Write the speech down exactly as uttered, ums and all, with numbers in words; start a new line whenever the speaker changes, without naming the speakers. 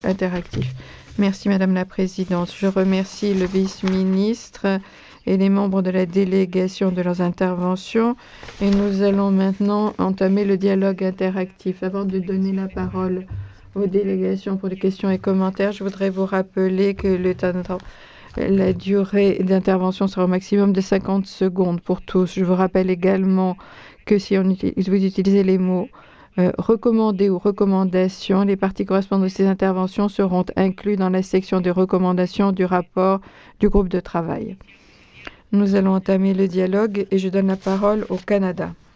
interactif. Merci Madame la Présidente. Je remercie le vice-ministre et les membres de la délégation de leurs interventions. Et nous allons maintenant entamer le dialogue interactif. Avant de donner la parole aux délégations pour les questions et commentaires, je voudrais vous rappeler que le temps de la durée d'intervention sera au maximum de cinquante secondes pour tous. Je vous rappelle également que si on utilise, vous utilisez les mots euh, recommandés ou recommandations, les parties correspondantes de ces interventions seront incluses dans la section de recommandations du rapport du groupe de travail. Nous allons entamer le dialogue et je donne la parole au Canada.